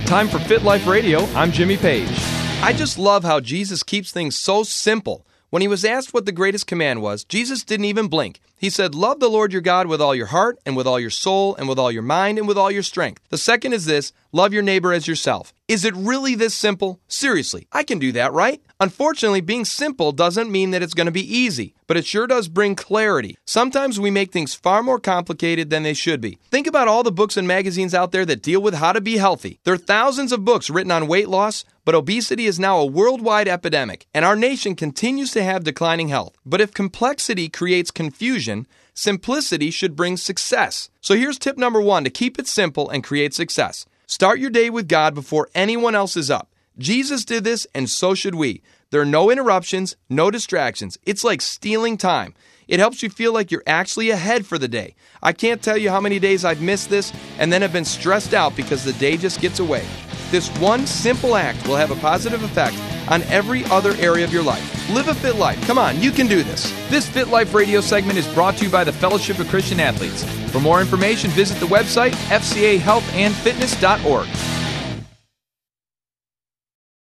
Time for Fit Life Radio. I'm Jimmy Page. I just love how Jesus keeps things so simple. When he was asked what the greatest command was, Jesus didn't even blink. He said, love the Lord your God with all your heart and with all your soul and with all your mind and with all your strength. The second is this, love your neighbor as yourself. Is it really this simple? Seriously, I can do that, right? Unfortunately, being simple doesn't mean that it's going to be easy, but it sure does bring clarity. Sometimes we make things far more complicated than they should be. Think about all the books and magazines out there that deal with how to be healthy. There are thousands of books written on weight loss, but obesity is now a worldwide epidemic, and our nation continues to have declining health. But if complexity creates confusion, simplicity should bring success. So here's tip number 1 to keep it simple and create success. Start your day with God before anyone else is up. Jesus did this, and so should we. There are no interruptions, no distractions. It's like stealing time. It helps you feel like you're actually ahead for the day. I can't tell you how many days I've missed this and then have been stressed out because the day just gets away. This one simple act will have a positive effect on every other area of your life. Live a fit life. Come on, you can do this. This Fit Life radio segment is brought to you by the Fellowship of Christian Athletes. For more information, visit the website fcahealthandfitness.org.